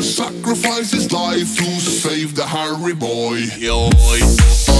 sacrifice his life to save the Harry boy. Yo.